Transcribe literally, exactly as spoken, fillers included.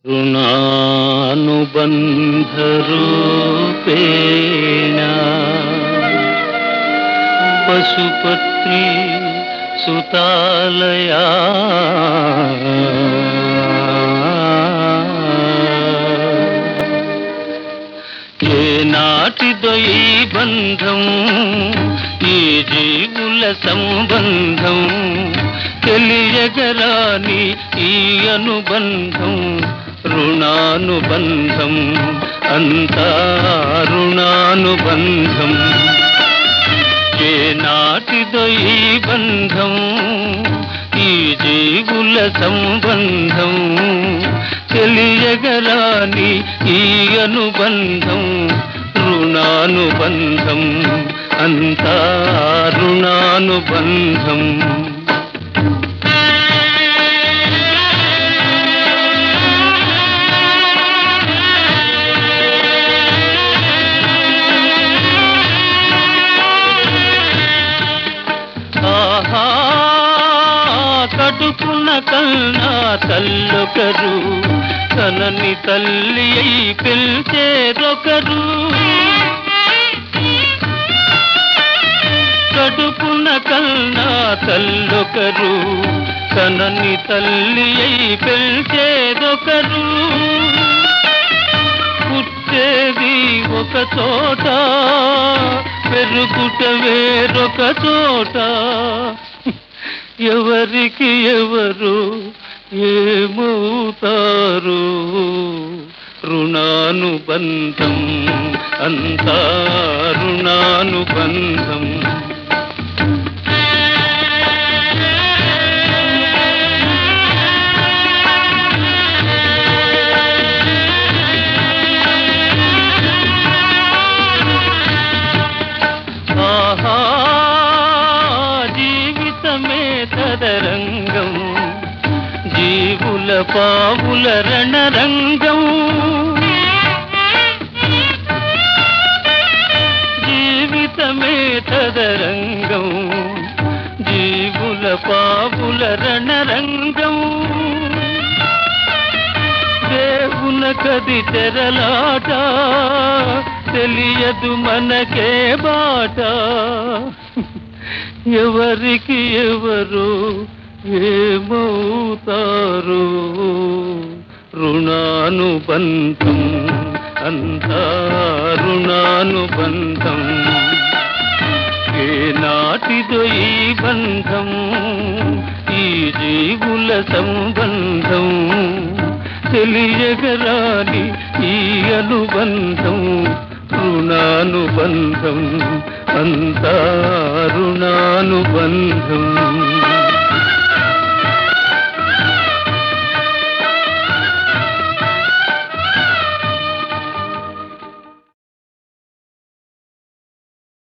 ऋणानुबन्धरूपेण पशुपत्री सुतालया ఏనాటిదో ఈ బంధం, ఈ జీవుల సంబంధం, తెలియగరాని ఈ అనుబంధం, రుణానుబంధం, అంతా రుణానుబంధం. ఏనాటిదో ఈ బంధం, ఈ జీవుల సంబంధం, తెలియగరాని ఈ అనుబంధం, రుణానుబంధం, అంతా రుణానుబంధం. ఆహా కడుపున కన్నా తల్లొకరు, కనని తల్లి అయి పిలిచేదొకరు. కడుపున కన్నా తల్లొకరు, కనని తల్లి అయి పిలిచేదొకరు. పుట్టేది ఒక చోట, పెరుగుట వేరొక చోట. ఎవరికి ఎవరు ఏమవుతారు, రుణానుబంధం, అంతా రుణానుబంధం. ఆహా జీవితమే తదరంగం, జీవుల పావుల రణరంగం. జీవితమే తదరంగం, జీవుల పావుల రణరంగం. దేవున కది తెరలాట, తెలియదు మనకే బాట. ఎవరికి ఎవరు ఏమవుతారు, రుణానుబంధం, అంతా రుణానుబంధం. ఏనాటిదో ఈ బంధం, ఈ జీవుల సంబంధం, తెలియగరాని ఈ అనుబంధం, రుణానుబంధం, అంతా రుణానుబంధం.